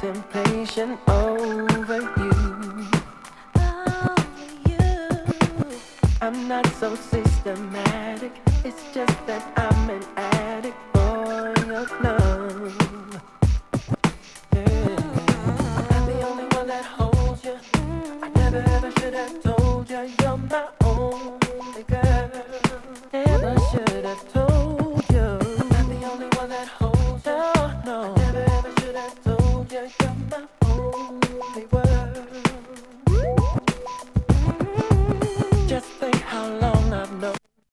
contemplation over you. I'm not so systematic. It's just that I'm an addict for your love. Yeah. I'm not the only one that holds you. I never ever should have told you you're my